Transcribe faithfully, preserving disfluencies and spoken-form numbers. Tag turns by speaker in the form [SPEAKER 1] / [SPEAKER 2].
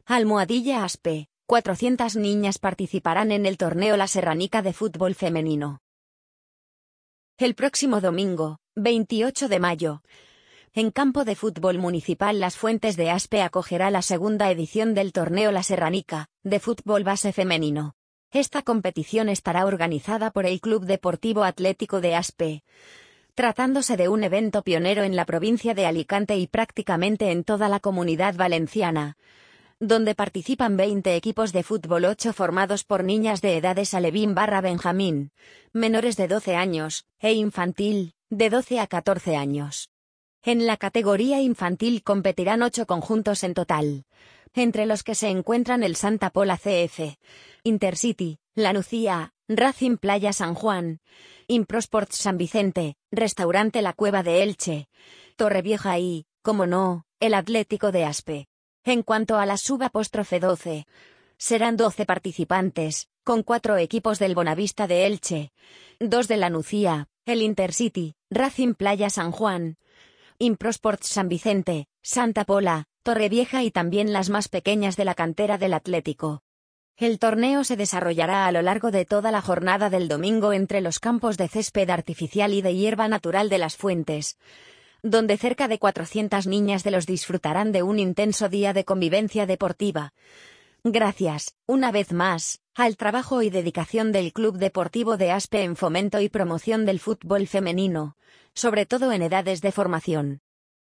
[SPEAKER 1] Almohadilla Aspe, cuatrocientas niñas participarán en el torneo La Serranica de fútbol femenino. El próximo domingo, veintiocho de mayo, en campo de fútbol municipal Las Fuentes de Aspe acogerá la segunda edición del torneo La Serranica, de fútbol base femenino. Esta competición estará organizada por el Club Deportivo Atlético de Aspe, tratándose de un evento pionero en la provincia de Alicante y prácticamente en toda la Comunidad Valenciana, donde participan veinte equipos de fútbol, ocho formados por niñas de edades alevín barra benjamín, menores de doce años, e infantil, de doce a catorce años. En la categoría infantil competirán ocho conjuntos en total, entre los que se encuentran el Santa Pola C F, Intercity, La Nucía, Racing Playa San Juan, Improsports San Vicente, Restaurante La Cueva de Elche, Torrevieja y, como no, el Atlético de Aspe. En cuanto a la sub-apóstrofe doce, serán doce participantes, con cuatro equipos del Bonavista de Elche, dos de La Nucía, el Intercity, Racing Playa San Juan, Improsports San Vicente, Santa Pola, Torrevieja y también las más pequeñas de la cantera del Atlético. El torneo se desarrollará a lo largo de toda la jornada del domingo entre los campos de césped artificial y de hierba natural de Las Fuentes, donde cerca de cuatrocientas niñas de los disfrutarán de un intenso día de convivencia deportiva. Gracias, una vez más, al trabajo y dedicación del Club Deportivo de Aspe en fomento y promoción del fútbol femenino, sobre todo en edades de formación.